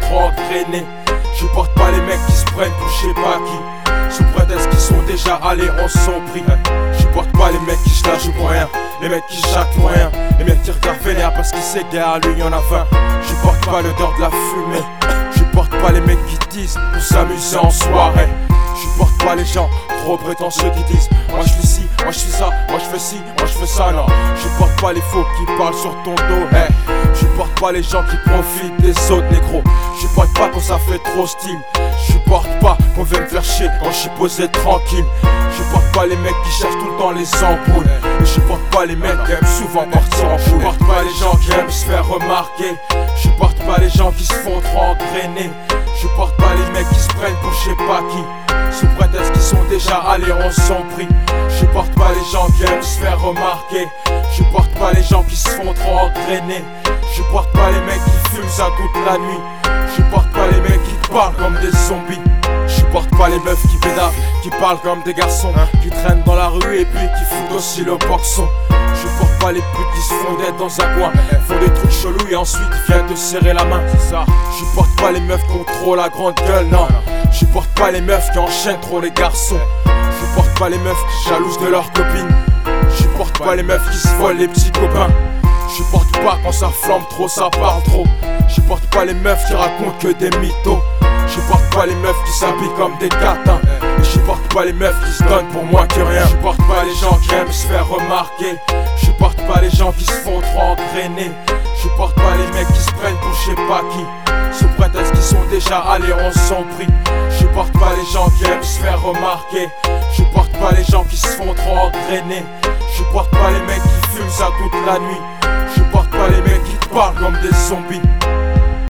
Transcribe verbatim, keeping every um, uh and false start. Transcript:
trop engrainés. Je porte pas les mecs qui se prennent pour je sais pas qui, sous prétexte qu'ils sont déjà allés en sombrie. Je porte pas les mecs qui se lâchent pour rien, les mecs qui jacquent pour rien, les mecs qui regardent vénère parce qu'ils s'égarent, lui y'en a vingt. Je porte pas l'odeur de la fumée, je porte pas les mecs qui disent pour s'amuser en soirée. Je porte pas les gens trop prétentieux qui disent moi je fais ci, moi je fais ça, moi je fais ci, moi je fais ça. Non, je porte pas les faux qui parlent sur ton dos. Hey. Je porte pas les gens qui profitent des autres négros. Je porte pas quand ça fait trop style. Je porte pas qu'on vienne me faire chier quand je suis posé tranquille. Je porte pas les mecs qui cherchent tout le temps les embrouilles. Et je porte pas les mecs qui aiment souvent partir en boule. Je porte pas les gens qui aiment se faire remarquer. Je porte pas les gens qui se font trop engrainer. Je porte pas les mecs qui se prennent pour je sais pas qui, sous prétexte qu'ils sont déjà allés en sombrie. Je porte pas les gens qui aiment se faire remarquer. Je porte pas les gens qui se font trop engrainer. Je porte pas les mecs qui fument ça toute la nuit. Je porte pas les mecs qui te parlent comme des zombies. Je porte pas les meufs qui pédavent, qui parlent comme des garçons, qui traînent dans la rue et puis qui foutent aussi le boxon. Je porte pas les putes qui se font d'être dans un coin, font des trucs chelous et ensuite viennent te serrer la main. C'est ça. Je porte pas les meufs qui ont trop la grande gueule, non. Je porte pas les meufs qui enchaînent trop les garçons. Je porte pas les meufs qui jalousent de leurs copines. Je porte pas les meufs qui se volent les petits copains. Je porte pas quand ça flambe trop, ça parle trop. Je porte pas les meufs qui racontent que des mythos. Je porte pas les meufs qui s'habillent comme des catins. Et je porte pas les meufs qui se donnent pour moins que rien. Je porte pas les gens qui aiment se faire remarquer. Je porte pas les gens qui se font trop engrainer. Je porte pas les mecs qui se prennent pour je sais pas qui, sous prétexte qu'ils sont déjà allés en sombrie. Je porte pas les gens qui aiment se faire remarquer. Je porte pas les gens qui se font trop engrainer. Je porte pas les mecs qui fument ça toute la nuit. Je porte pas les mecs qui te parlent comme des zombies.